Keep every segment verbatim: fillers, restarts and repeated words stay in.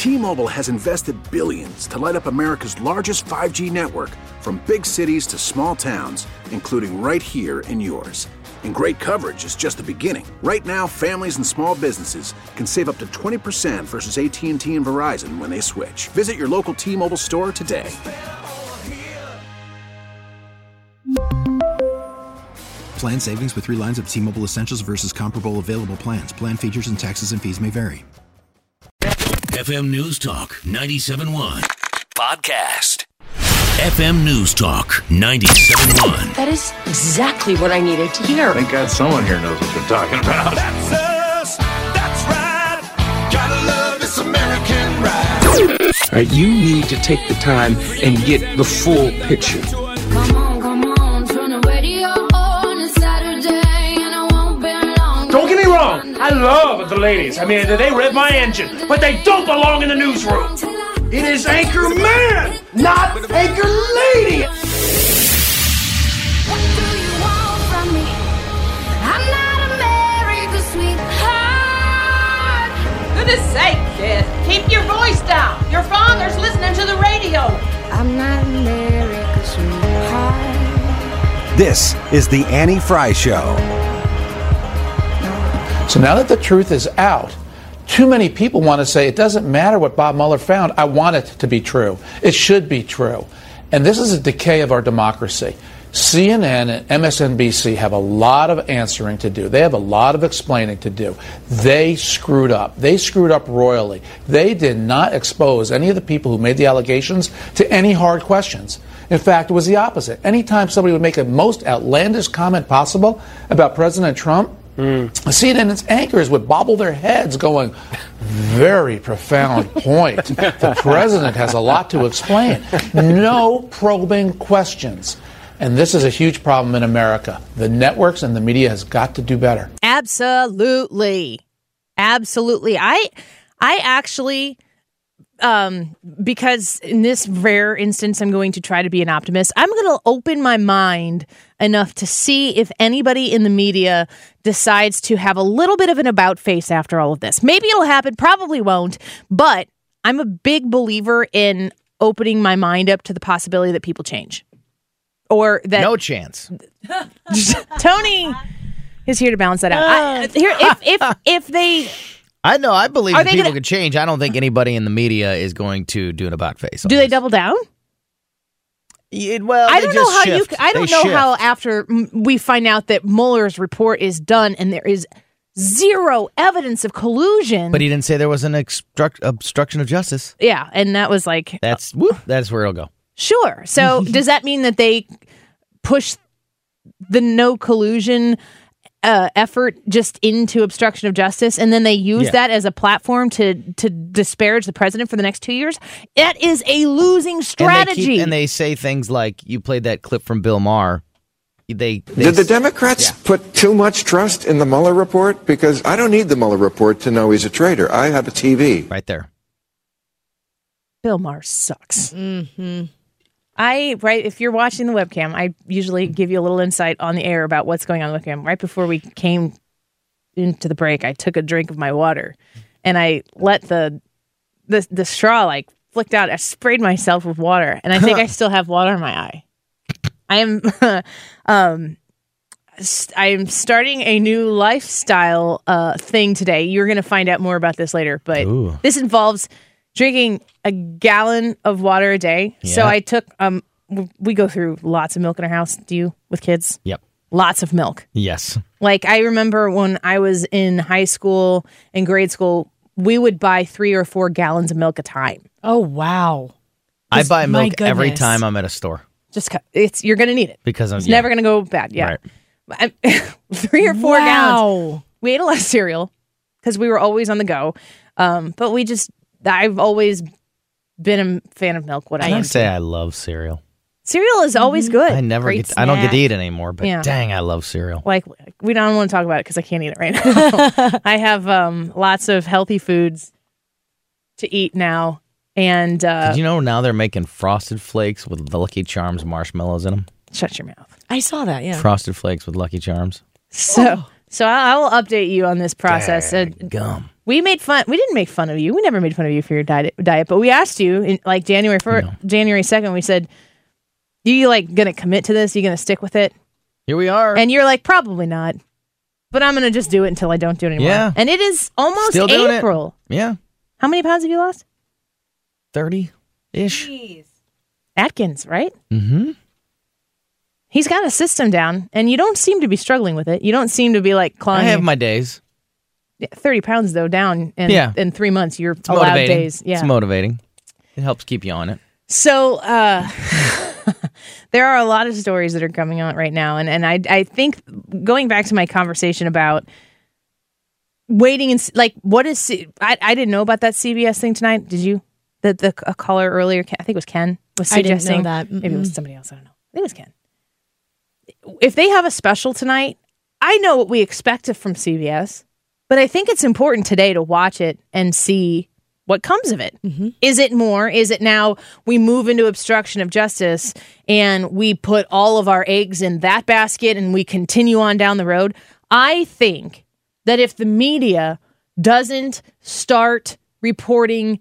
T-Mobile has invested billions to light up America's largest five G network, from big cities to small towns, including right here in yours. And great coverage is just the beginning. Right now, families and small businesses can save up to twenty percent versus A T and T and Verizon when they switch. Visit your local T-Mobile store today. Plan savings with three lines of T-Mobile Essentials versus comparable available plans. Plan features and taxes and fees may vary. F M News Talk ninety-seven point one Podcast. F M News Talk ninety-seven point one. That is exactly what I needed to hear. Thank God someone here knows what they're talking about. That's us. That's right. Gotta love this American ride. All right, you need to take the time and get the full picture. Come on, come on, turn the radio on. It's Saturday and I won't be long. Don't get me wrong. I love the ladies. I mean, they rev my engine, but they don't belong in the newsroom. It is Anchor Man, not Anchor Lady. What do you want from me? I'm not America's sweetheart. Goodness sake, kid. Keep your voice down. Your father's listening to the radio. I'm not America's sweetheart. This is the Annie Fry Show. So now that the truth is out, too many people want to say, it doesn't matter what Bob Mueller found. I want it to be true. It should be true. And this is a decay of our democracy. C N N and M S N B C have a lot of answering to do. They have a lot of explaining to do. They screwed up. They screwed up royally. They did not expose any of the people who made the allegations to any hard questions. In fact, it was the opposite. Anytime somebody would make a most outlandish comment possible about President Trump, Mm. C N N's anchors would bobble their heads going, very profound point. The president has a lot to explain. No probing questions. And this is a huge problem in America. The networks and the media has got to do better. Absolutely. Absolutely. I I actually, um, because in this rare instance, I'm going to try to be an optimist. I'm going to open my mind enough to see if anybody in the media decides to have a little bit of an about face after all of this. Maybe it'll happen, probably won't, but I'm a big believer in opening my mind up to the possibility that people change. Or that no chance. Tony is here to balance that out. I, here, if if if they, I know I believe that people gonna, can change. I don't think anybody in the media is going to do an about face. Do they this. double down? Yeah, well, I don't know how shift. you. I don't they know shift. how after we find out that Mueller's report is done and there is zero evidence of collusion. But he didn't say there was an obstruct, obstruction of justice. Yeah, and that was like that's whoop, that's where it'll go. Sure. So does that mean that they push the no collusion uh, effort just into obstruction of justice, and then they use yeah. that as a platform to to disparage the president for the next two years? That is a losing strategy. And they, keep, and they say things like, you played that clip from Bill Maher. They, they Did the Democrats yeah. put too much trust in the Mueller report? Because I don't need the Mueller report to know he's a traitor. I have a T V. Right there. Bill Maher sucks. Mm-hmm. I, right, if you're watching the webcam, I usually give you a little insight on the air about what's going on the webcam. Right before we came into the break, I took a drink of my water, and I let the the, the straw, like, flicked out. I sprayed myself with water, and I think I still have water in my eye. I am um, I am starting a new lifestyle uh, thing today. You're going to find out more about this later, but Ooh. This involves drinking a gallon of water a day. Yeah. So I took, um, we go through lots of milk in our house. Do you with kids? Yep. Lots of milk. Yes. Like I remember when I was in high school and grade school, we would buy three or four gallons of milk a time. Oh, wow. I buy milk every time I'm at a store. Just it's you're going to need it. Because I'm, it's yeah. never going to go bad. Yeah. Right. three or four wow. gallons. We ate a lot of cereal because we were always on the go. Um, but we just, I've always been a fan of milk. What I, I am say too. I love cereal. Cereal is always good. I never Great get. snack. I don't get to eat it anymore. But yeah. dang, I love cereal. Like we don't want to talk about it because I can't eat it right now. I have um, lots of healthy foods to eat now, and uh, did you know now they're making Frosted Flakes with the Lucky Charms marshmallows in them? Shut your mouth. I saw that. Yeah. Frosted Flakes with Lucky Charms. So, oh. so I, I will update you on this process. Dang, gum. We made fun. We didn't make fun of you. We never made fun of you for your diet, diet but we asked you in like January first, no. January second. We said, "Are you like going to commit to this? Are you going to stick with it?" Here we are. And you're like, "Probably not, but I'm going to just do it until I don't do it anymore." Yeah. And it is almost Still doing April. It. Yeah. How many pounds have you lost? thirty-ish. Jeez. Atkins, right? Mm-hmm. He's got a system down, and you don't seem to be struggling with it. You don't seem to be like clawing. I have my days. thirty pounds, though, down in, yeah. in three months. You're it's allowed motivating. days. Yeah. It's motivating. It helps keep you on it. So uh, there are a lot of stories that are coming out right now. And, and I, I think going back to my conversation about waiting and like, what is, C- I, I didn't know about that C B S thing tonight. Did you? The, the a caller earlier, I think it was Ken, was suggesting. I didn't know that. Mm-mm. Maybe it was somebody else. I don't know. I think it was Ken. If they have a special tonight, I know what we expect from C B S. But I think it's important today to watch it and see what comes of it. Mm-hmm. Is it more? Is it now we move into obstruction of justice and we put all of our eggs in that basket and we continue on down the road? I think that if the media doesn't start reporting,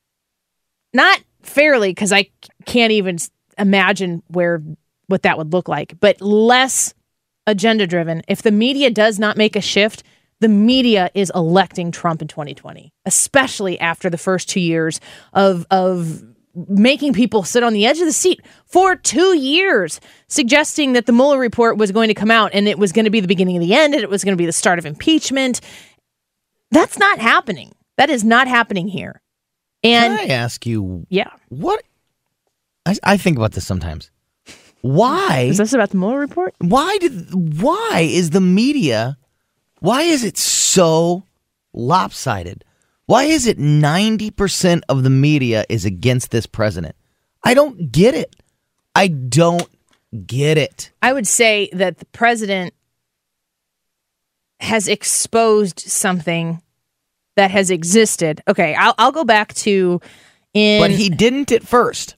not fairly, because I can't even imagine where what that would look like, but less agenda-driven, if the media does not make a shift, the media is electing Trump in twenty twenty, especially after the first two years of of making people sit on the edge of the seat for two years, suggesting that the Mueller report was going to come out and it was going to be the beginning of the end and it was going to be the start of impeachment. That's not happening. That is not happening here. And can I ask you? Yeah. What? I, I think about this sometimes. Why? Is this about the Mueller report? Why did? Why is the media? Why is it so lopsided? Why is it ninety percent of the media is against this president? I don't get it. I don't get it. I would say that the president has exposed something that has existed. Okay, I'll, I'll go back to in... But he didn't at first.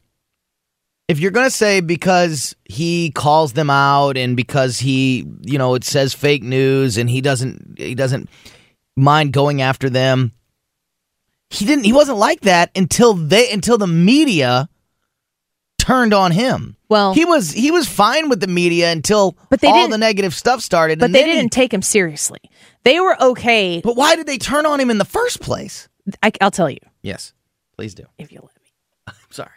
If you're going to say because he calls them out and because he, you know, it says fake news and he doesn't he doesn't mind going after them, he didn't he wasn't like that until they until the media turned on him. Well, he was he was fine with the media until but they all didn't, the negative stuff started. But and they then didn't he, take him seriously. They were okay. But why did they turn on him in the first place? I, I'll tell you. Yes, please do. If you'll let me. I'm sorry.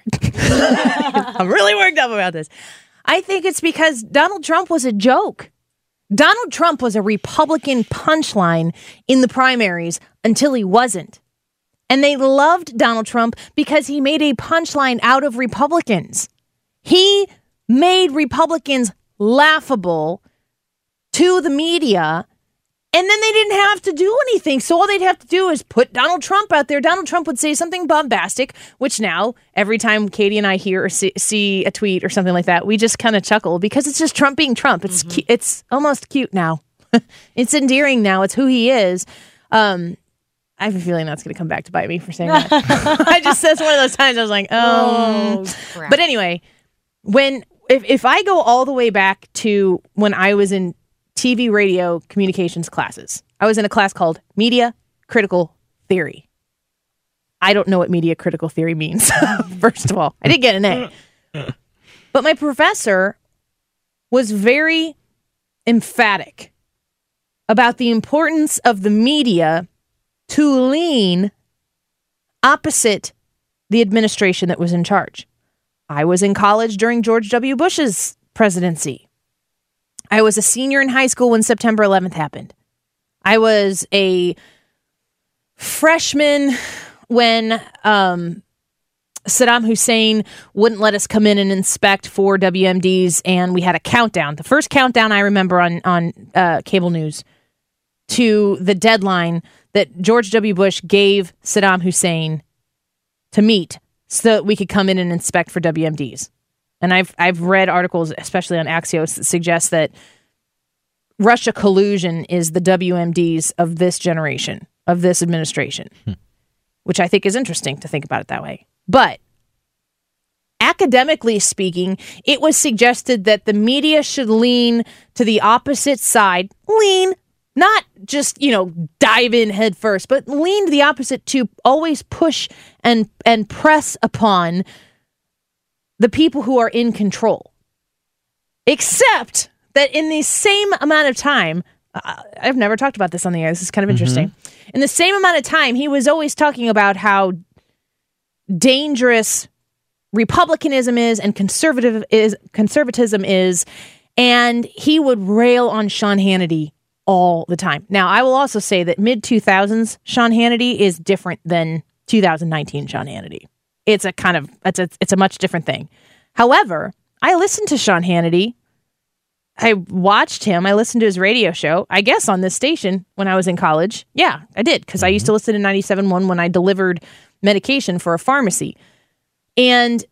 I'm really worked up about this. I think it's because Donald Trump was a joke. Donald Trump was a Republican punchline in the primaries until he wasn't. And they loved Donald Trump because he made a punchline out of Republicans. He made Republicans laughable to the media, and then they didn't have to do anything. So all they'd have to do is put Donald Trump out there. Donald Trump would say something bombastic, which now, every time Katie and I hear or see, see a tweet or something like that, we just kind of chuckle because it's just Trump being Trump. It's mm-hmm. cu- it's almost cute now. It's endearing now. It's who he is. Um, I have a feeling that's going to come back to bite me for saying that. I just, that's one of those times I was like, oh. oh crap. But anyway, when if, if I go all the way back to when I was in T V, radio, communications classes. I was in a class called Media Critical Theory. I don't know what media critical theory means, first of all. I did get an A. But my professor was very emphatic about the importance of the media to lean opposite the administration that was in charge. I was in college during George W. Bush's presidency. I was a senior in high school when September eleventh happened. I was a freshman when um, Saddam Hussein wouldn't let us come in and inspect for W M Ds, and we had a countdown. The first countdown I remember on, on uh, cable news to the deadline that George W. Bush gave Saddam Hussein to meet so that we could come in and inspect for W M Ds. And I've I've read articles, especially on Axios, that suggest that Russia collusion is the W M Ds of this generation, of this administration, hmm. which I think is interesting to think about it that way. But academically speaking, it was suggested that the media should lean to the opposite side, lean, Not just, you know, dive in head first, but lean to the opposite to always push and and press upon the people who are in control. Except that in the same amount of time, uh, I've never talked about this on the air. This is kind of interesting. Mm-hmm. In the same amount of time, he was always talking about how dangerous Republicanism is and conservative is conservatism is, and he would rail on Sean Hannity all the time. Now, I will also say that mid two thousands Sean Hannity is different than two thousand nineteen Sean Hannity. It's a kind of it's a it's a much different thing. However, I listened to Sean Hannity. I watched him. I listened to his radio show, I guess on this station when I was in college. Yeah, I did, because mm-hmm. I used to listen to ninety-seven point one when I delivered medication for a pharmacy. And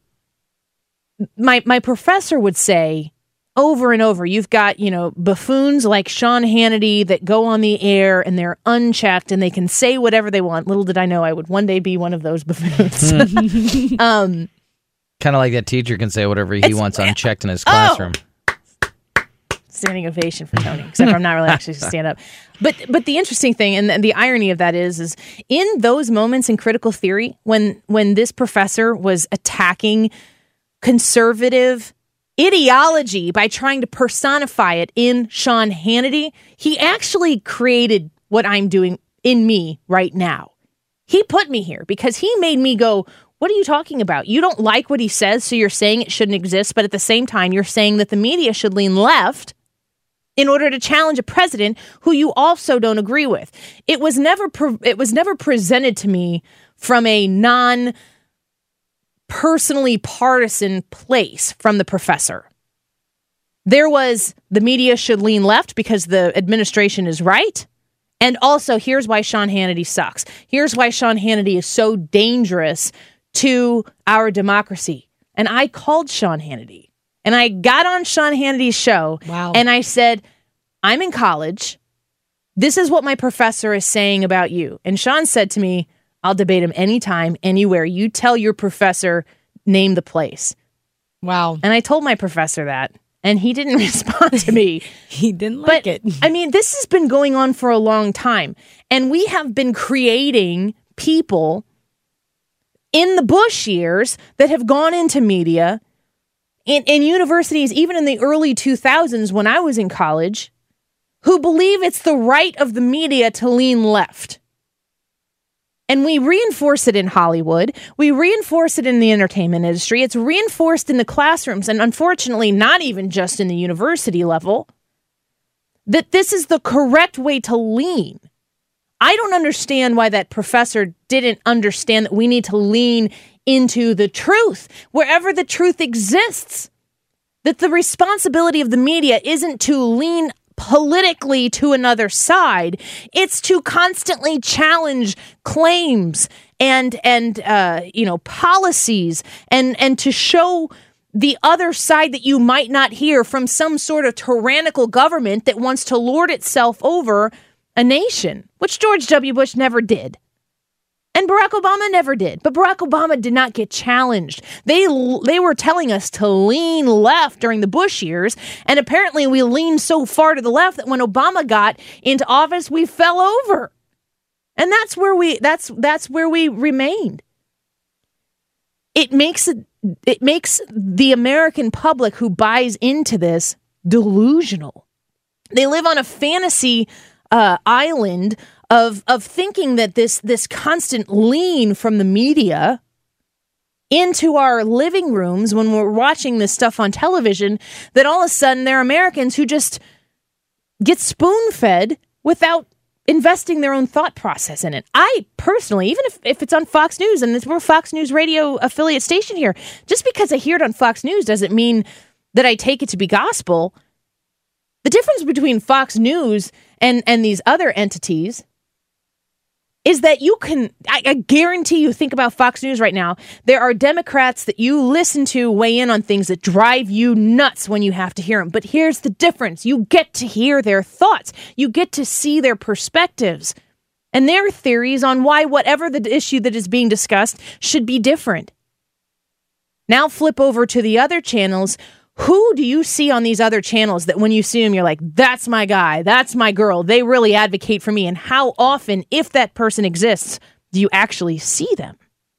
my my professor would say over and over, you've got, you know, buffoons like Sean Hannity that go on the air and they're unchecked and they can say whatever they want. Little did I know I would one day be one of those buffoons. um, kind of like that teacher can say whatever he wants unchecked in his classroom. Oh! Standing ovation for Tony, except for I'm not really actually going to stand up. But but the interesting thing and the, the irony of that is, is in those moments in critical theory, when when this professor was attacking conservative ideology by trying to personify it in Sean Hannity, he actually created what I'm doing in me right now. He put me here because he made me go, what are you talking about? You don't like what he says, so you're saying it shouldn't exist, but at the same time, you're saying that the media should lean left in order to challenge a president who you also don't agree with. It was never pre- it was never presented to me from a non personally partisan place from the professor. There was the media should lean left because the administration is right. And also, here's why Sean Hannity sucks. Here's why Sean Hannity is so dangerous to our democracy. And I called Sean Hannity. And I got on Sean Hannity's show. Wow. And I said, I'm in college. This is what my professor is saying about you. And Sean said to me, I'll debate him anytime, anywhere. You tell your professor, name the place. Wow. And I told my professor that, and he didn't respond to me. He didn't like but, it. I mean, this has been going on for a long time. And we have been creating people in the Bush years that have gone into media, in, in universities, even in the early two thousands when I was in college, who believe it's the right of the media to lean left. And we reinforce it in Hollywood. We reinforce it in the entertainment industry. It's reinforced in the classrooms, and unfortunately, not even just in the university level, that this is the correct way to lean. I don't understand why that professor didn't understand that we need to lean into the truth, wherever the truth exists. That the responsibility of the media isn't to lean politically to another side. It's to constantly challenge claims and and uh, you know policies and and to show the other side that you might not hear from some sort of tyrannical government that wants to lord itself over a nation, which George W. Bush never did. And Barack Obama never did. But Barack Obama did not get challenged. They they were telling us to lean left during the Bush years. And apparently we leaned so far to the left that when Obama got into office, we fell over. And that's where we that's that's where we remained. It makes it it makes the American public who buys into this delusional. They live on a fantasy uh, island of of thinking that this this constant lean from the media into our living rooms when we're watching this stuff on television, that all of a sudden they're Americans who just get spoon-fed without investing their own thought process in it. I personally, even if, if it's on Fox News, and we're a Fox News radio affiliate station here, just because I hear it on Fox News doesn't mean that I take it to be gospel. The difference between Fox News and, and these other entities is that you can, I, I guarantee you, think about Fox News right now, there are Democrats that you listen to weigh in on things that drive you nuts when you have to hear them. But here's the difference. You get to hear their thoughts. You get to see their perspectives and their theories on why whatever the issue that is being discussed should be different. Now flip over to the other channels Who do you see on these other channels that when you see them, you're like, that's my guy, that's my girl, they really advocate for me? And how often, if that person exists, do you actually see them?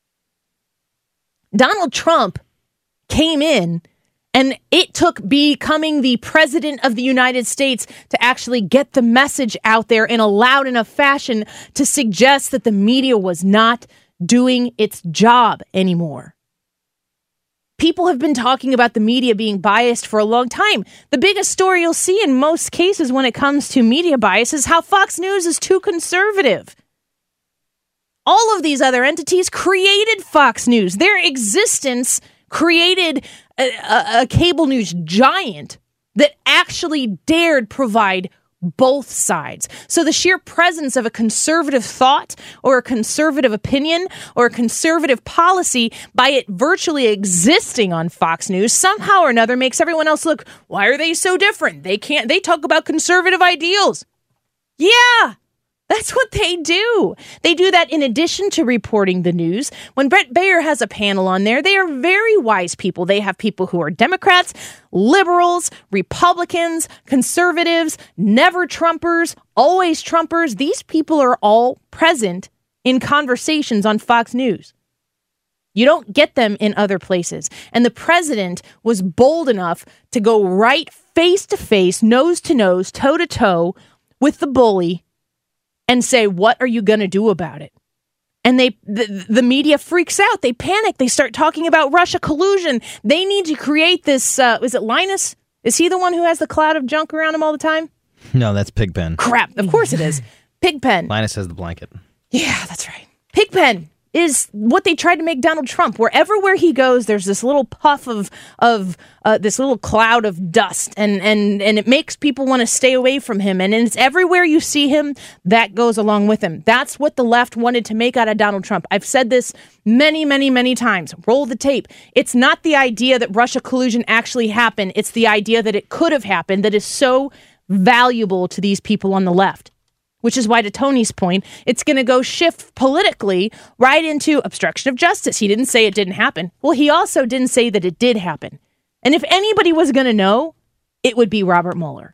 Donald Trump came in, and it took becoming the president of the United States to actually get the message out there in a loud enough fashion to suggest that the media was not doing its job anymore. People have been talking about the media being biased for a long time. The biggest story you'll see in most cases when it comes to media bias is how Fox News is too conservative. All of these other entities created Fox News. Their existence created a, a, a cable news giant that actually dared provide both sides. So the sheer presence of a conservative thought or a conservative opinion or a conservative policy, by it virtually existing on Fox News, somehow or another makes everyone else look, why are they so different? They can't, they talk about conservative ideals. Yeah, that's what they do. They do that in addition to reporting the news. When Brett Baer has a panel on there, they are very wise people. They have people who are Democrats, liberals, Republicans, conservatives, never Trumpers, always Trumpers. These people are all present in conversations on Fox News. You don't get them in other places. And the president was bold enough to go right face to face, nose to nose, toe to toe with the bully and say, what are you going to do about it? And they, the, the media freaks out. They panic. They start talking about Russia collusion. They need to create this, uh, is it Linus? Is he the one who has the cloud of junk around him all the time? No, that's Pigpen. Crap. Of course it is. Pigpen. Linus has the blanket. Yeah, that's right. Pigpen is what they tried to make Donald Trump. Wherever where he goes, there's this little puff of of uh, this little cloud of dust, and and and it makes people want to stay away from him. And it's everywhere you see him, that goes along with him. That's what the left wanted to make out of Donald Trump. I've said this many, many, many times. Roll the tape. It's not the idea that Russia collusion actually happened. It's the idea that it could have happened that is so valuable to these people on the left. Which is why, to Tony's point, it's going to go shift politically right into obstruction of justice. He didn't say it didn't happen. Well, he also didn't say that it did happen. And if anybody was going to know, it would be Robert Mueller.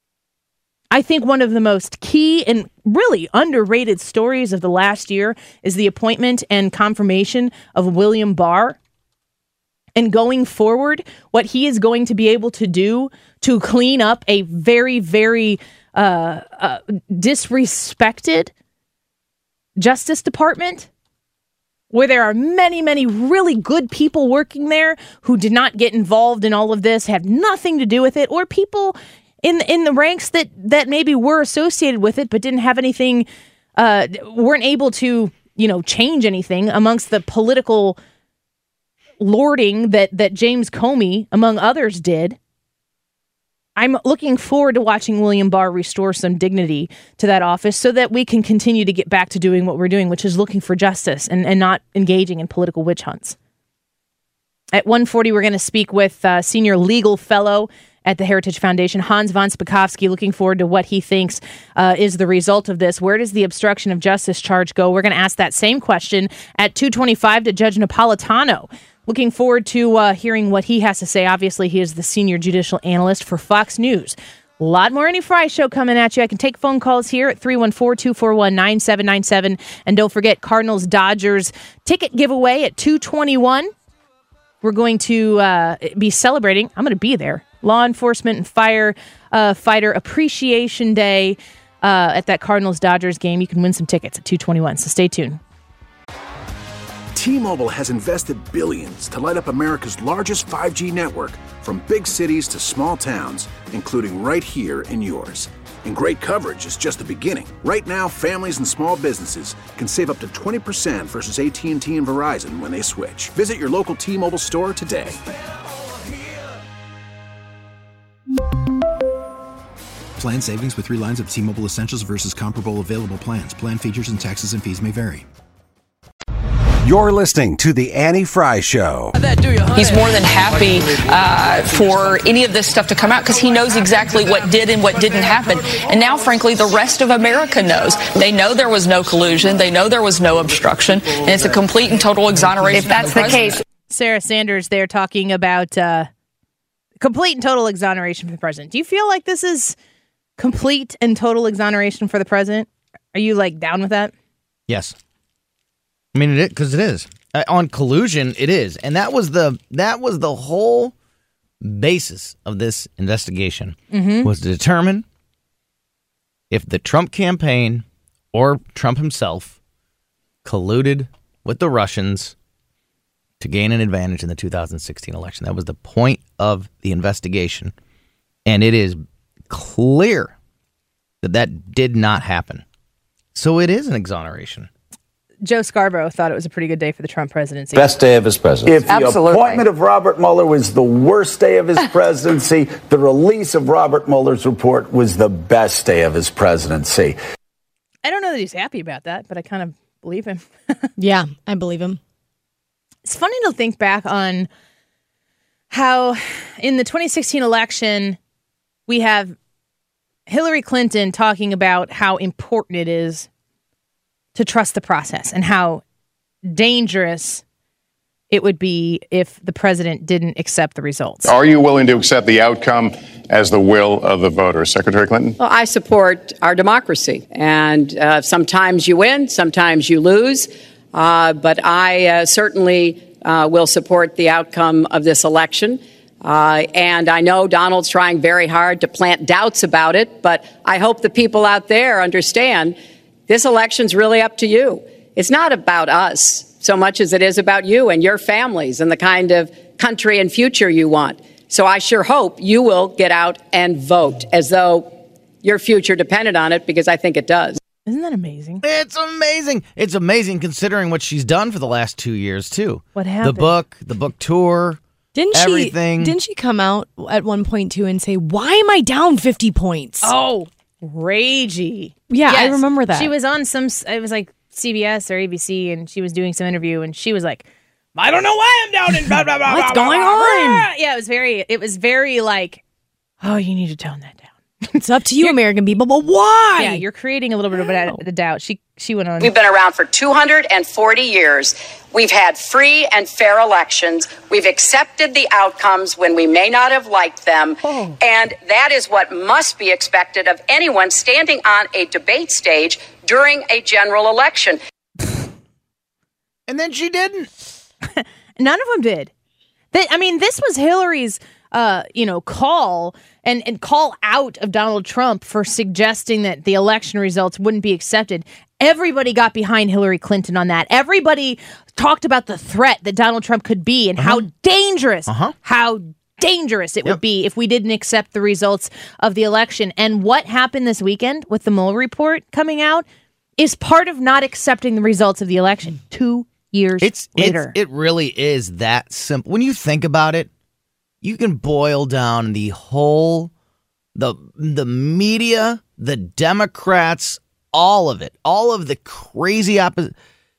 I think one of the most key and really underrated stories of the last year is the appointment and confirmation of William Barr. And going forward, what he is going to be able to do to clean up a very, very uh, uh, disrespected Justice Department, where there are many, many really good people working there who did not get involved in all of this, have nothing to do with it, or people in in the ranks that, that maybe were associated with it but didn't have anything, uh, weren't able to, you know, change anything amongst the political lording that, that James Comey, among others, did. I'm looking forward to watching William Barr restore some dignity to that office so that we can continue to get back to doing what we're doing, which is looking for justice and, and not engaging in political witch hunts. At one forty, we're going to speak with uh, senior legal fellow at the Heritage Foundation, Hans von Spakovsky, looking forward to what he thinks uh, is the result of this. Where does the obstruction of justice charge go? We're going to ask that same question at two twenty-five to Judge Napolitano. Looking forward to uh, hearing what he has to say. Obviously, he is the senior judicial analyst for Fox News. A lot more Annie Frey Show coming at you. I can take phone calls here at three one four, two four one, nine seven nine seven. And don't forget, Cardinals-Dodgers ticket giveaway at two twenty-one. We're going to uh, be celebrating. I'm going to be there. Law Enforcement and Fire uh, Fighter Appreciation Day uh, at that Cardinals-Dodgers game. You can win some tickets at two twenty-one, so stay tuned. T-Mobile has invested billions to light up America's largest five G network, from big cities to small towns, including right here in yours. And great coverage is just the beginning. Right now, families and small businesses can save up to twenty percent versus A T and T and Verizon when they switch. Visit your local T-Mobile store today. Plan savings with three lines of T-Mobile Essentials versus comparable available plans. Plan features and taxes and fees may vary. You're listening to The Annie Frey Show. He's more than happy uh, for any of this stuff to come out because he knows exactly what did and what didn't happen. And now, frankly, the rest of America knows. They know there was no collusion. They know there was no obstruction. And it's a complete and total exoneration. If that's the case. Sarah Sanders there talking about uh, complete and total exoneration for the president. Do you feel like this is complete and total exoneration for the president? Are you like down with that? Yes. I mean, it because it is uh, on collusion. It is, and that was the that was the whole basis of this investigation mm-hmm. was to determine if the Trump campaign or Trump himself colluded with the Russians to gain an advantage in the two thousand sixteen election. That was the point of the investigation, and it is clear that that did not happen. So it is an exoneration. Joe Scarborough thought it was a pretty good day for the Trump presidency. Best day of his presidency. If the Absolutely. appointment of Robert Mueller was the worst day of his presidency, the release of Robert Mueller's report was the best day of his presidency. I don't know that he's happy about that, but I kind of believe him. Yeah, I believe him. It's funny to think back on how in the twenty sixteen election, we have Hillary Clinton talking about how important it is to trust the process and how dangerous it would be if the president didn't accept the results. Are you willing to accept the outcome as the will of the voters? Secretary Clinton? Well, I support our democracy. And uh, sometimes you win, sometimes you lose. Uh, but I uh, certainly uh, will support the outcome of this election. Uh, and I know Donald's trying very hard to plant doubts about it, but I hope the people out there understand this election's really up to you. It's not about us so much as it is about you and your families and the kind of country and future you want. So I sure hope you will get out and vote as though your future depended on it, because I think it does. Isn't that amazing? It's amazing. It's amazing considering what she's done for the last two years, too. What happened? The book, the book tour. Didn't Everything. she? Didn't she come out at one point too and say, "Why am I down fifty points?" Oh, ragey. Yeah, yes. I remember that. She was on some. It was like C B S or A B C, and she was doing some interview, and she was like, "I don't know why I'm down in blah blah blah." What's blah, going blah, on? Blah. Yeah, it was very. It was very like, oh, you need to tone that down. It's up to you, American people, but why? Yeah, you're creating a little bit of a, a doubt. She she went on. We've been around for two hundred forty years. We've had free and fair elections. We've accepted the outcomes when we may not have liked them. Oh. And that is what must be expected of anyone standing on a debate stage during a general election. And then she didn't. None of them did. They, I mean, this was Hillary's, uh, you know, call and, and call out of Donald Trump for suggesting that the election results wouldn't be accepted. Everybody got behind Hillary Clinton on that. Everybody talked about the threat that Donald Trump could be and uh-huh. how dangerous, uh-huh. how dangerous it yep. would be if we didn't accept the results of the election. And what happened this weekend with the Mueller report coming out is part of not accepting the results of the election two years it's, later. It's, it really is that simple. When you think about it, you can boil down the whole, the the media, the Democrats, all of it, all of the crazy opposite.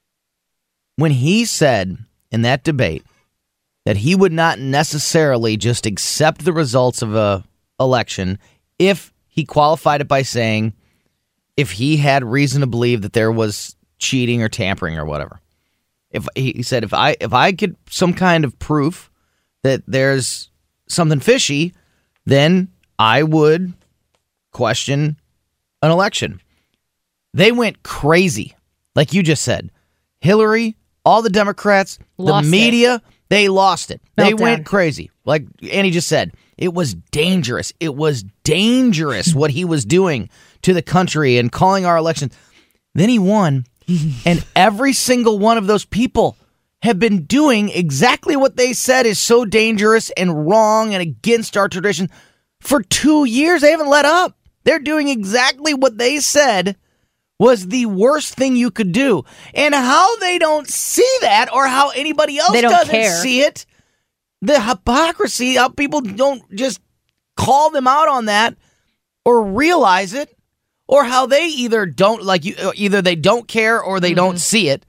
When he said in that debate that he would not necessarily just accept the results of a election if he qualified it by saying if he had reason to believe that there was cheating or tampering or whatever. If he said if I if I get some kind of proof that there's something fishy, then I would question an election. They went crazy, like you just said. Hillary, all the Democrats, lost the media, it. they lost it. Meltdown. They went crazy. Like Annie just said, it was dangerous. It was dangerous what he was doing to the country and calling our elections. Then he won, and every single one of those people have been doing exactly what they said is so dangerous and wrong and against our tradition for two years. They haven't let up. They're doing exactly what they said was the worst thing you could do. And how they don't see that or how anybody else They don't doesn't care. see it, the hypocrisy, how people don't just call them out on that or realize it, or how they either don't, like you, either they don't care or they mm-hmm. don't see it.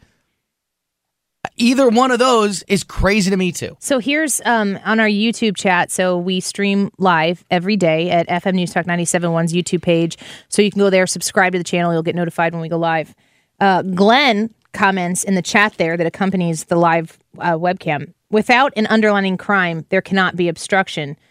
Either one of those is crazy to me, too. So here's um, on our YouTube chat. So we stream live every day at F M News Talk ninety-seven point one's YouTube page. So you can go there, subscribe to the channel. You'll get notified when we go live. Uh, Glenn comments in the chat there that accompanies the live uh, webcam. Without an underlying crime, there cannot be obstruction.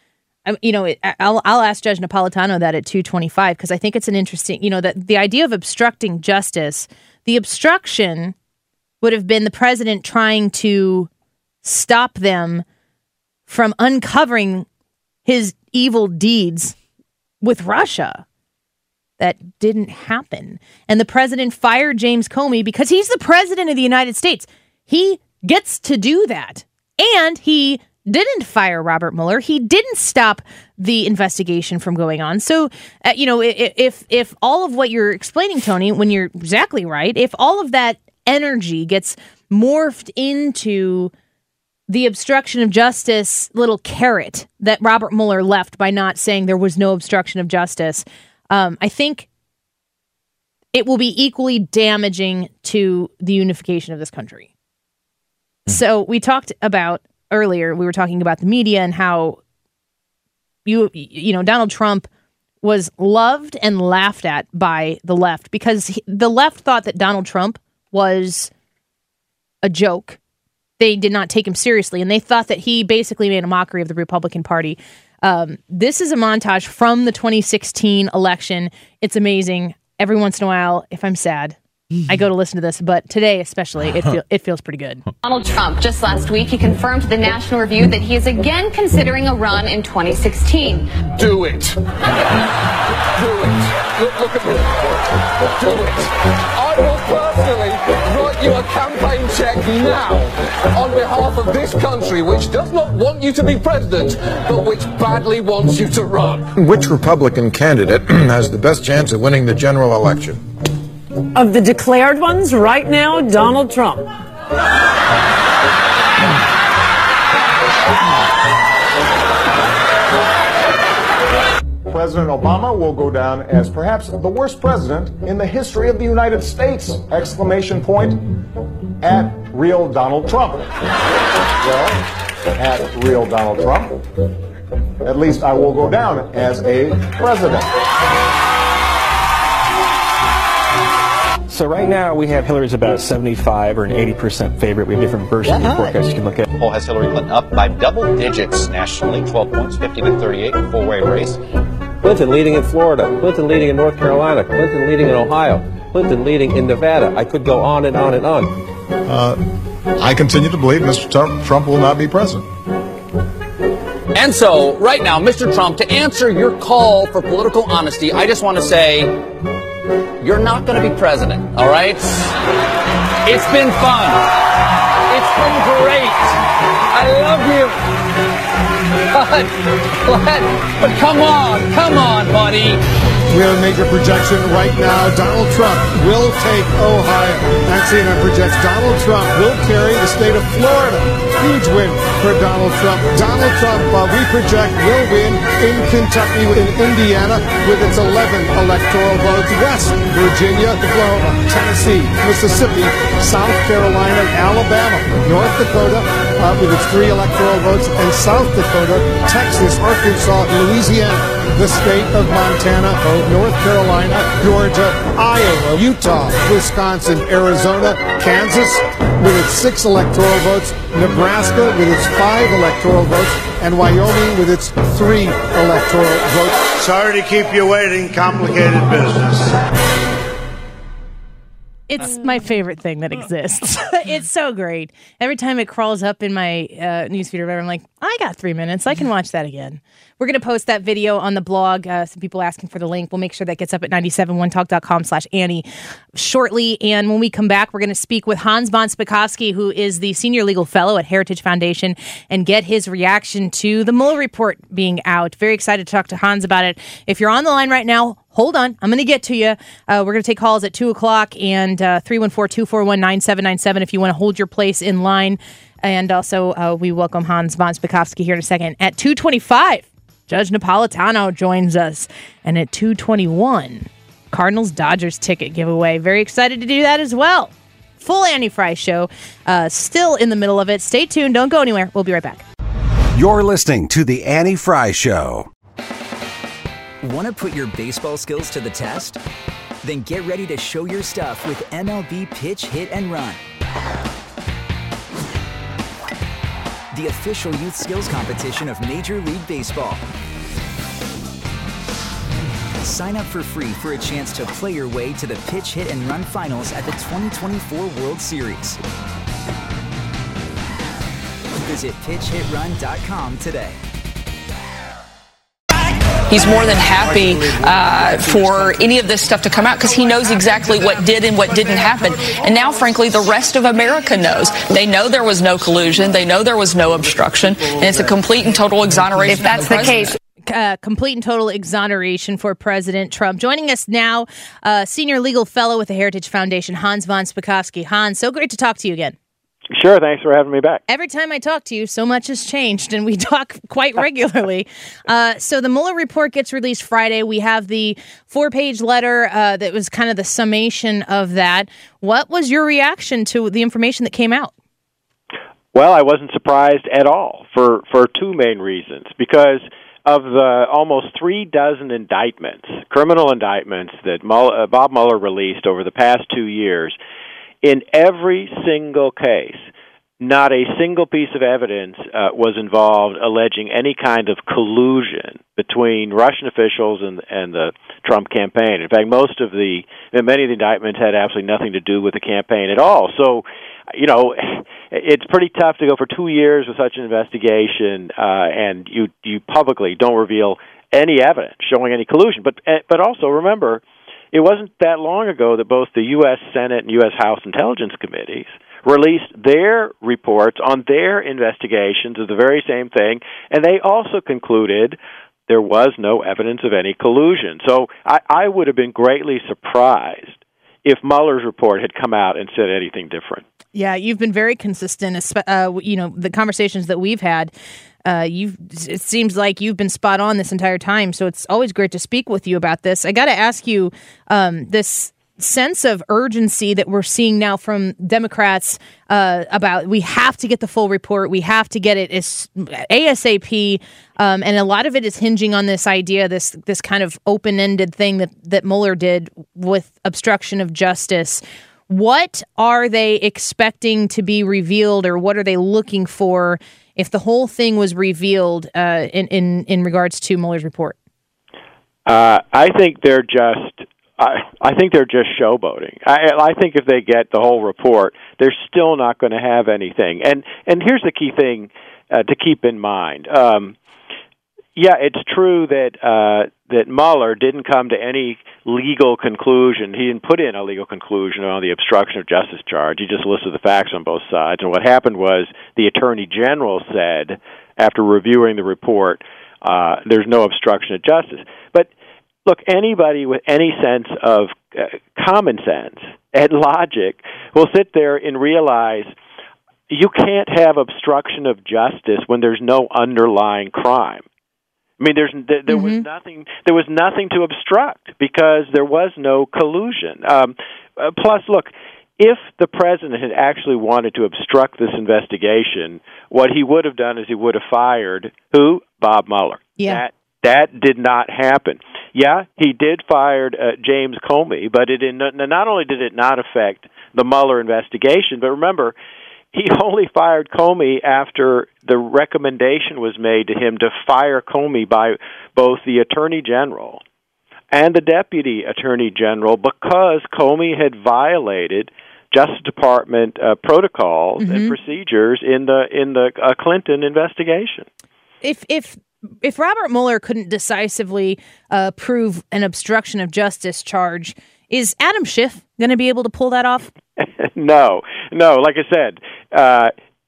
I, you know, it, I'll I'll ask Judge Napolitano that at two twenty-five because I think it's an interesting, you know, that the idea of obstructing justice, the obstruction would have been the president trying to stop them from uncovering his evil deeds with Russia. That didn't happen. And the president fired James Comey because he's the president of the United States. He gets to do that. And he didn't fire Robert Mueller. He didn't stop the investigation from going on. So, uh, you know, if if all of what you're explaining, Tony, when you're exactly right, if all of that energy gets morphed into the obstruction of justice little carrot that Robert Mueller left by not saying there was no obstruction of justice, um, I think it will be equally damaging to the unification of this country. Mm. So we talked about earlier, we were talking about the media and how you you know Donald Trump was loved and laughed at by the left because he, the left thought that Donald Trump was a joke. They did not take him seriously, and they thought that he basically made a mockery of the Republican Party. Um, this is a montage from the twenty sixteen election. It's amazing. Every once in a while, if I'm sad, I go to listen to this, but today especially, it, feel, it feels pretty good. Donald Trump, just last week, he confirmed to the National Review that he is again considering a run in twenty sixteen. Do it. Do it. Look, look at me. Do it. I will personally write you a campaign check now on behalf of this country, which does not want you to be president, but which badly wants you to run. Which Republican candidate has the best chance of winning the general election? Of the declared ones, right now, Donald Trump. President Obama will go down as perhaps the worst president in the history of the United States! Exclamation point at real Donald Trump. Well, at real Donald Trump, at least I will go down as a president. So right now we have Hillary's about seventy-five or an eighty percent favorite. We have different versions of the forecast you can look at. The poll has Hillary Clinton up by double digits nationally, twelve points, fifty to thirty-eight, four-way race. Clinton leading in Florida, Clinton leading in North Carolina, Clinton leading in Ohio, Clinton leading in Nevada. I could go on and on and on. Uh, I continue to believe Mister Trump, Trump will not be president. And so, right now, Mister Trump, to answer your call for political honesty, I just want to say, you're not going to be president, all right? It's been fun. It's been great. I love you. But, but, but come on, come on, buddy. We have a major projection right now. Donald Trump will take Ohio. And C N N projects Donald Trump will carry the state of Florida. Huge win for Donald Trump. Donald Trump, uh, we project, will win in Kentucky, in Indiana, with its eleven electoral votes. West Virginia, Oklahoma, Tennessee, Mississippi, South Carolina, Alabama, North Dakota, uh, with its three electoral votes, and South Dakota, Texas, Arkansas, Louisiana, the state of Montana, North Carolina, Georgia, Iowa, Utah, Wisconsin, Arizona, Kansas with its six electoral votes, Nebraska with its five electoral votes, and Wyoming with its three electoral votes. Sorry to keep you waiting. Complicated business. It's my favorite thing that exists. It's so great. Every time it crawls up in my uh, newsfeed or whatever, I'm like, I got three minutes. I can watch that again. We're going to post that video on the blog. Uh, some people asking for the link. We'll make sure that gets up at nine seven one talk dot com slash Annie shortly. And when we come back, we're going to speak with Hans von Spakovsky, who is the Senior Legal Fellow at Heritage Foundation, and get his reaction to the Mueller report being out. Very excited to talk to Hans about it. If you're on the line right now, hold on. I'm going to get to you. Uh, we're going to take calls at two o'clock and uh, three one four, two four one, nine seven nine seven if you want to hold your place in line. And also, uh, we welcome Hans von Spakovsky here in a second. At two twenty-five, Judge Napolitano joins us. And at two twenty-one, Cardinals-Dodgers ticket giveaway. Very excited to do that as well. Full Annie Fry show. Uh, still in the middle of it. Stay tuned. Don't go anywhere. We'll be right back. You're listening to The Annie Fry Show. Want to put your baseball skills to the test? Then get ready to show your stuff with M L B Pitch, Hit, and Run. The official youth skills competition of Major League Baseball. sign up for free for a chance to play your way to the Pitch Hit and Run Finals at the twenty twenty-four World Series. Visit pitch hit run dot com today. He's more than happy uh, for any of this stuff to come out because he knows exactly what did and what didn't happen. And now, frankly, the rest of America knows. They know there was no collusion. They know there was no obstruction. And it's a complete and total exoneration. If that's of the, the case. Uh, complete and total exoneration for President Trump. Joining us now, uh, senior legal fellow with the Heritage Foundation, Hans von Spakovsky. Hans, so great to talk to you again. Sure, thanks for having me back. Every time I talk to you, so much has changed, and we talk quite regularly. uh, so the Mueller report gets released Friday. We have the four-page letter uh, that was kind of the summation of that. What was your reaction to the information that came out? Well, I wasn't surprised at all for, for two main reasons. Because of the almost three dozen indictments, criminal indictments that Mueller, uh, Bob Mueller released over the past two years, in every single case, not a single piece of evidence uh, was involved alleging any kind of collusion between Russian officials and, and the Trump campaign. In fact, most of the, many of the indictments had absolutely nothing to do with the campaign at all. So, you know, it's pretty tough to go for two years with such an investigation, uh, and you you publicly don't reveal any evidence showing any collusion. But but also remember, it wasn't that long ago that both the U S Senate and U S House Intelligence Committees released their reports on their investigations of the very same thing, and they also concluded there was no evidence of any collusion. So I, I would have been greatly surprised if Mueller's report had come out and said anything different. Yeah, you've been very consistent. Uh, you know, the conversations that we've had, uh, you've it seems like you've been spot on this entire time. So it's always great to speak with you about this. I got to ask you, um, this sense of urgency that we're seeing now from Democrats uh, about we have to get the full report, we have to get it as ASAP, um, and a lot of it is hinging on this idea, this this kind of open-ended thing that that Mueller did with obstruction of justice. What are they expecting to be revealed, or what are they looking for if the whole thing was revealed uh, in, in in regards to Mueller's report? Uh, I think they're just. I, I think they're just showboating. I, I think if they get the whole report, they're still not going to have anything. And and here's the key thing uh, to keep in mind. Um, yeah, it's true that uh, that Mueller didn't come to any legal conclusion. He didn't put in a legal conclusion on the obstruction of justice charge. He just listed the facts on both sides. And what happened was the Attorney General said, after reviewing the report, uh, there's no obstruction of justice. But look, anybody with any sense of uh, common sense and logic will sit there and realize you can't have obstruction of justice when there's no underlying crime. I mean, there's there, there mm-hmm. was nothing. There was nothing to obstruct because there was no collusion. Um, uh, plus, look, if the president had actually wanted to obstruct this investigation, what he would have done is he would have fired who? Bob Mueller. Yeah. That, that did not happen. Yeah, he did fire uh, James Comey, but it in, not only did it not affect the Mueller investigation, but remember, he only fired Comey after the recommendation was made to him to fire Comey by both the Attorney General and the Deputy Attorney General because Comey had violated Justice Department uh, protocols mm-hmm. and procedures in the in the uh, Clinton investigation. If if if Robert Mueller couldn't decisively uh, prove an obstruction of justice charge, is Adam Schiff going to be able to pull that off? no, no. Like I said, uh,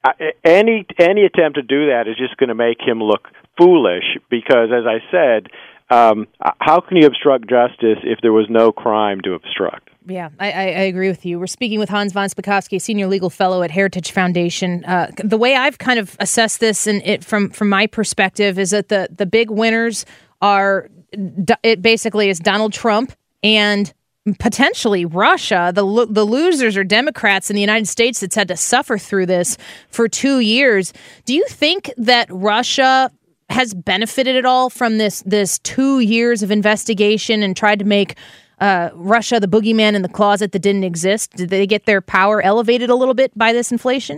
any any attempt to do that is just going to make him look foolish because, as I said, um, how can you obstruct justice if there was no crime to obstruct? Yeah, I, I agree with you. We're speaking with Hans von Spakovsky, senior legal fellow at Heritage Foundation. Uh, the way I've kind of assessed this, and it from from my perspective, is that the the big winners are it basically is Donald Trump and potentially Russia. The the losers are Democrats in the United States that's had to suffer through this for two years. Do you think that Russia has benefited at all from this this two years of investigation and tried to make uh, Russia the boogeyman in the closet that didn't exist? Did they get their power elevated a little bit by this inflation?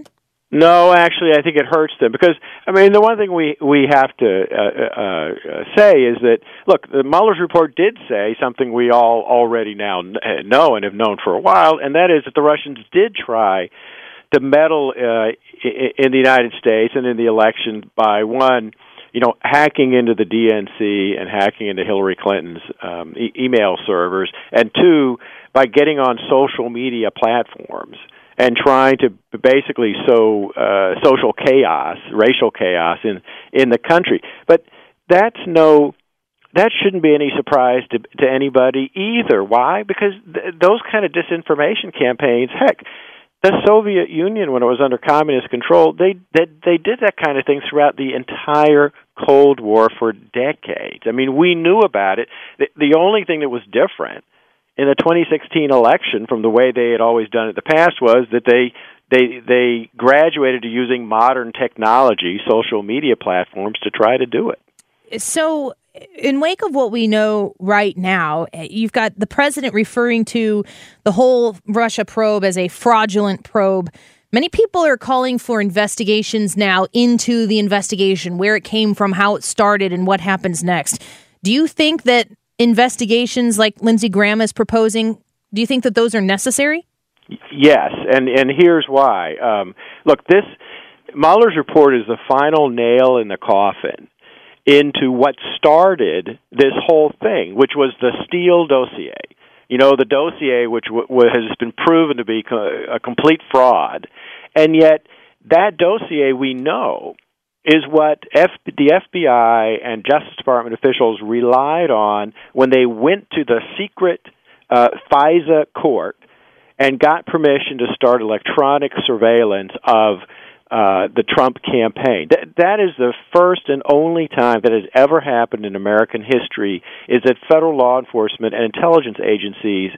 No, actually, I think it hurts them because, I mean, the one thing we, we have to uh, uh, say is that, look, the Mueller's report did say something we all already now know and have known for a while, and that is that the Russians did try to meddle uh, in the United States and in the election by, one, you know, hacking into the D N C and hacking into Hillary Clinton's um, e- email servers, and two, by getting on social media platforms and trying to basically sow uh, social chaos, racial chaos in, in the country. But that's no, that shouldn't be any surprise to, to anybody either. Why? Because th- those kind of disinformation campaigns, heck, the Soviet Union, when it was under communist control, they, they they did that kind of thing throughout the entire Cold War for decades. I mean, we knew about it. The, the only thing that was different in the twenty sixteen election from the way they had always done it in the past was that they they they graduated to using modern technology, social media platforms, to try to do it. So, in wake of what we know right now, you've got the president referring to the whole Russia probe as a fraudulent probe. Many people are calling for investigations now into the investigation, where it came from, how it started, and what happens next. Do you think that investigations like Lindsey Graham is proposing, do you think that those are necessary? Yes, and, and here's why. Um, look, this Mueller's report is the final nail in the coffin into what started this whole thing, which was the Steele dossier. You know, the dossier which w- w- has been proven to be co- a complete fraud. And yet, that dossier, we know, is what F- the F B I and Justice Department officials relied on when they went to the secret uh, FISA court and got permission to start electronic surveillance of Uh, the Trump campaign. That, that is the first and only time that has ever happened in American history, is that federal law enforcement and intelligence agencies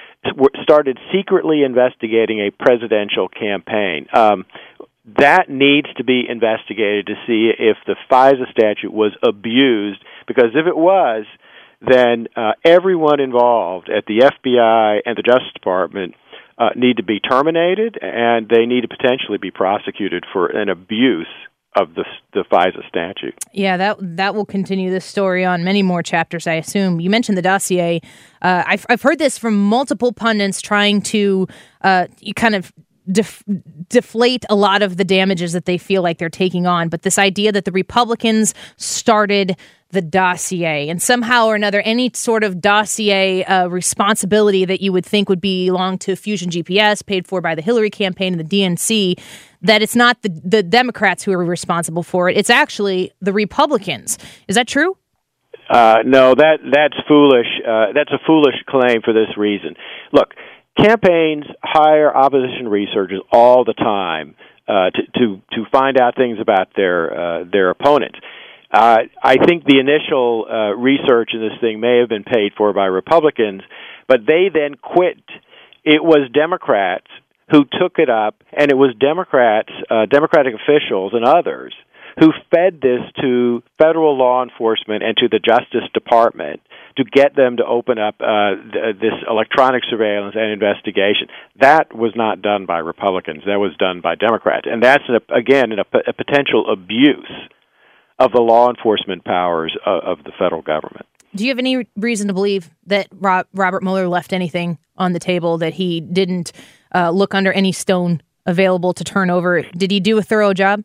started secretly investigating a presidential campaign. Um, that needs to be investigated to see if the FISA statute was abused, because if it was, then uh, everyone involved at the F B I and the Justice Department Uh, need to be terminated, and they need to potentially be prosecuted for an abuse of the the FISA statute. Yeah, that that will continue this story on many more chapters, I assume. You mentioned the dossier. Uh, I've I've heard this from multiple pundits trying to uh, you kind of def- deflate a lot of the damages that they feel like they're taking on. But this idea that the Republicans started the dossier, and somehow or another, any sort of dossier uh, responsibility that you would think would belong to Fusion G P S, paid for by the Hillary campaign and the D N C, that it's not the, the Democrats who are responsible for it. It's actually the Republicans. Is that true? Uh, no, that that's foolish. Uh, that's a foolish claim for this reason. Look, campaigns hire opposition researchers all the time uh, to, to to find out things about their uh, their opponents. Uh, I think the initial uh, research in this thing may have been paid for by Republicans, but they then quit. It was Democrats who took it up, and it was Democrats, uh, Democratic officials and others who fed this to federal law enforcement and to the Justice Department to get them to open up uh, th- this electronic surveillance and investigation. That was not done by Republicans. That was done by Democrats. And that's, an, again, a, a potential abuse of the law enforcement powers of, of the federal government. Do you have any reason to believe that Rob, Robert Mueller left anything on the table, that he didn't uh, look under any stone available to turn over? Did he do a thorough job?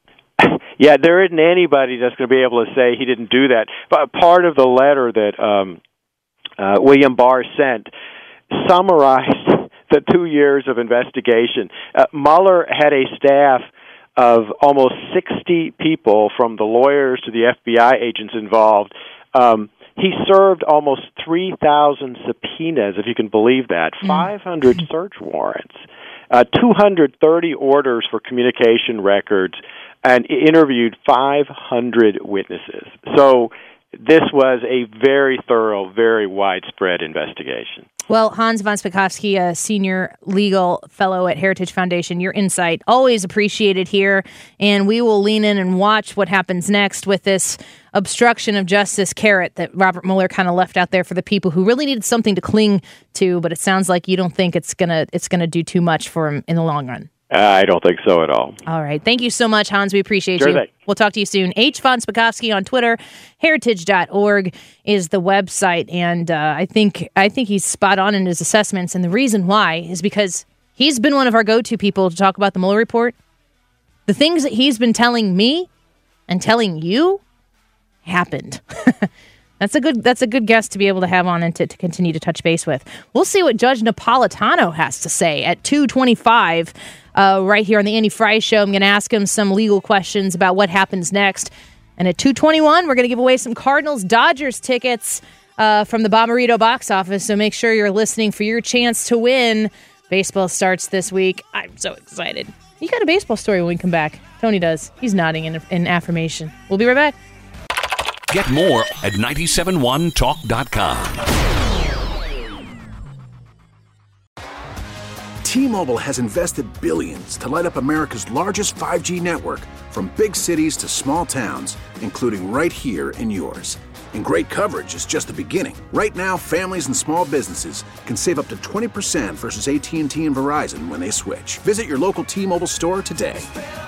Yeah, there isn't anybody that's going to be able to say he didn't do that. But part of the letter that um, uh, William Barr sent summarized the two years of investigation. Uh, Mueller had a staff of almost sixty people, from the lawyers to the F B I agents involved. Um, he served almost three thousand subpoenas, if you can believe that, mm. five hundred search warrants, uh, two hundred thirty orders for communication records, and interviewed five hundred witnesses. So this was a very thorough, very widespread investigation. Well, Hans von Spakovsky, a senior legal fellow at Heritage Foundation, your insight always appreciated here, and we will lean in and watch what happens next with this obstruction of justice carrot that Robert Mueller kind of left out there for the people who really needed something to cling to, but it sounds like you don't think it's gonna it's gonna do too much for him in the long run. Uh, I don't think so at all. All right. Thank you so much, Hans. We appreciate Sure you. thing. We'll talk to you soon. H. Von Spakovsky on Twitter. Heritage dot org is the website. And uh, I think I think he's spot on in his assessments. And the reason why is because he's been one of our go-to people to talk about the Mueller report. The things that he's been telling me and telling you happened. That's a good that's a good guest to be able to have on and to, to continue to touch base with. We'll see what Judge Napolitano has to say at two twenty-five uh, right here on the Andy Fry Show. I'm going to ask him some legal questions about what happens next. And at two twenty-one, we're going to give away some Cardinals-Dodgers tickets uh, from the Bommarito box office. So make sure you're listening for your chance to win. Baseball starts this week. I'm so excited. You got a baseball story when we come back. Tony does. He's nodding in, in affirmation. We'll be right back. Get more at nine seven one talk dot com. T-Mobile has invested billions to light up America's largest five G network, from big cities to small towns, including right here in yours. And great coverage is just the beginning. Right now, families and small businesses can save up to twenty percent versus A T and T and Verizon when they switch. Visit your local T-Mobile store today.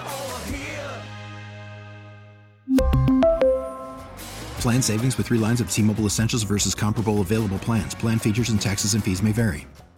Plan savings with three lines of T-Mobile Essentials versus comparable available plans. Plan features and taxes and fees may vary.